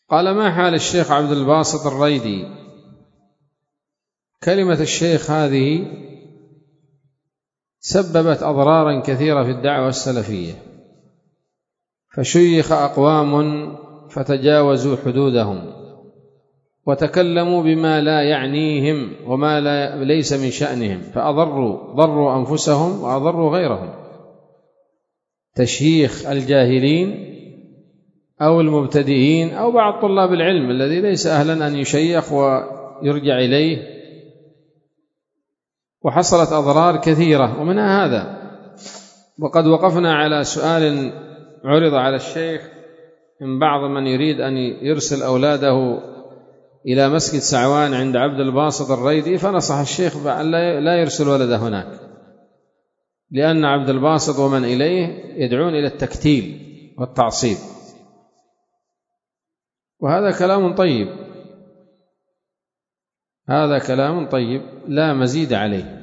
قال: ما حال الشيخ عبد الباسط الريدي؟ كلمة الشيخ هذه سببت أضرارا كثيرة في الدعوة السلفية، فشيخ أقوام فتجاوزوا حدودهم وتكلموا بما لا يعنيهم وما ليس من شأنهم، ضروا أنفسهم وأضروا غيرهم. تشييخ الجاهلين أو المبتدئين أو بعض طلاب العلم الذي ليس أهلا أن يشيخ ويرجع إليه، وحصلت أضرار كثيرة ومنها هذا. وقد وقفنا على سؤال عرض على الشيخ من بعض من يريد أن يرسل أولاده إلى مسجد سعوان عند عبد الباسط الريدي، فنصح الشيخ بأن لا يرسل ولده هناك، لأن عبد الباسط ومن إليه يدعون إلى التكتيل والتعصيب، وهذا كلام طيب، هذا كلام طيب لا مزيد عليه.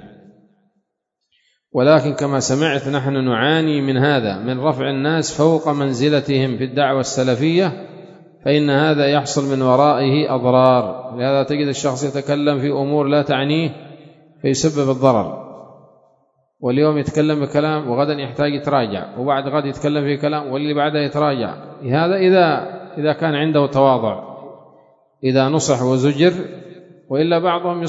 ولكن كما سمعت نحن نعاني من هذا، من رفع الناس فوق منزلتهم في الدعوة السلفية، فإن هذا يحصل من ورائه أضرار. لهذا تجد الشخص يتكلم في أمور لا تعنيه فيسبب الضرر، واليوم يتكلم بكلام وغدا يحتاج يتراجع، وبعد غد يتكلم في كلام واللي بعده يتراجع. هذا إذا كان عنده تواضع، إذا نصح وزجر، وإلا بعضهم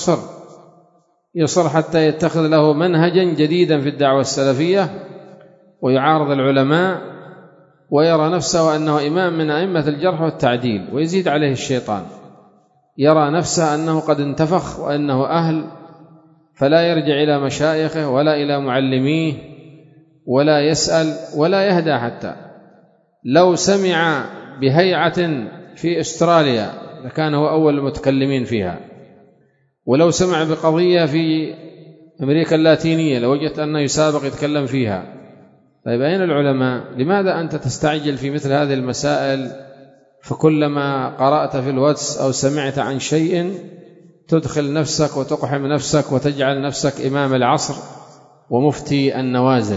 يصر حتى يتخذ له منهجا جديدا في الدعوة السلفية ويعارض العلماء ويرى نفسه أنه إمام من أئمة الجرح والتعديل، ويزيد عليه الشيطان، يرى نفسه أنه قد انتفخ وأنه أهل، فلا يرجع إلى مشايخه ولا إلى معلميه ولا يسأل ولا يهدى. حتى لو سمع بهيعة في أستراليا لكان هو أول المتكلمين فيها، ولو سمع بقضية في أمريكا اللاتينية لوجدت أنه يسابق يتكلم فيها. طيب أين العلماء؟ لماذا أنت تستعجل في مثل هذه المسائل؟ فكلما قرأت في الواتس أو سمعت عن شيء تدخل نفسك وتقحم نفسك وتجعل نفسك إمام العصر ومفتي النوازل.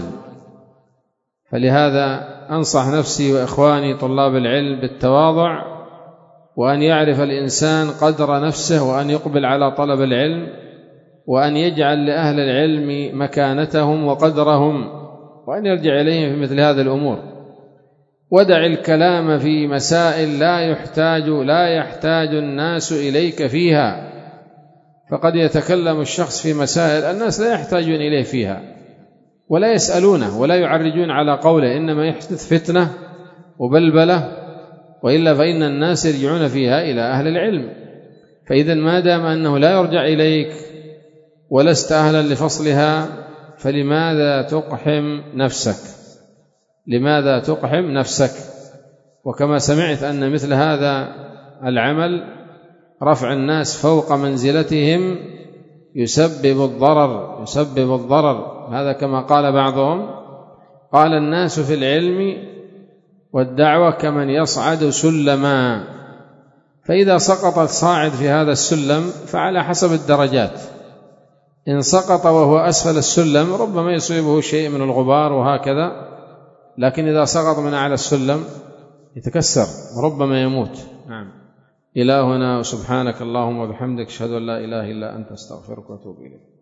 فلهذا أنصح نفسي وإخواني طلاب العلم بالتواضع، وأن يعرف الإنسان قدر نفسه، وأن يقبل على طلب العلم، وأن يجعل لأهل العلم مكانتهم وقدرهم، وأن يرجع إليهم في مثل هذه الأمور. ودع الكلام في مسائل لا يحتاج الناس إليك فيها، فقد يتكلم الشخص في مسائل الناس لا يحتاجون إليه فيها ولا يسألونه ولا يعرجون على قوله، إنما يحدث فتنة وبلبلة، وإلا فإن الناس يرجعون فيها إلى أهل العلم. فإذا ما دام أنه لا يرجع إليك ولست أهلا لفصلها، فلماذا تقحم نفسك؟ لماذا تقحم نفسك؟ وكما سمعت أن مثل هذا العمل رفع الناس فوق منزلتهم يسبب الضرر. هذا كما قال بعضهم، قال: الناس في العلم والدعوة كمن يصعد سلما، فإذا سقط الصاعد في هذا السلم فعلى حسب الدرجات، إن سقط وهو أسفل السلم ربما يصيبه شيء من الغبار وهكذا، لكن إذا سقط من أعلى السلم يتكسر وربما يموت. نعم. إلهنا وسبحانك اللهم وبحمدك، أشهد أن لا إله إلا أنت، أستغفرك وأتوب إليك.